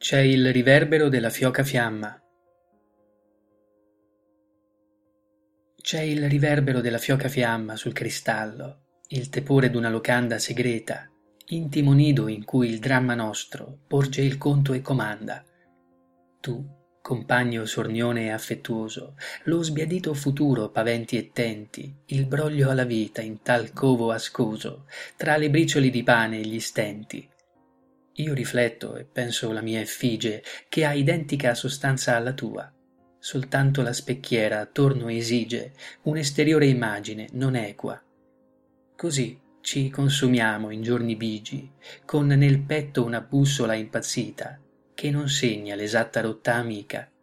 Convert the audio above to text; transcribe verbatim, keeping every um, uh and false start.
C'è il riverbero della fioca fiamma. C'è il riverbero della fioca fiamma sul cristallo, il tepore d'una locanda segreta, intimo nido in cui il dramma nostro porge il conto e comanda. Tu, compagno sornione e affettuoso, lo sbiadito futuro paventi e tenti, il broglio alla vita in tal covo ascoso, tra le bricioli di pane e gli stenti. Io rifletto e penso la mia effigie, che ha identica sostanza alla tua. Soltanto la specchiera attorno esige un'esteriore immagine non equa. Così ci consumiamo in giorni bigi, con nel petto una bussola impazzita, che non segna l'esatta rotta amica.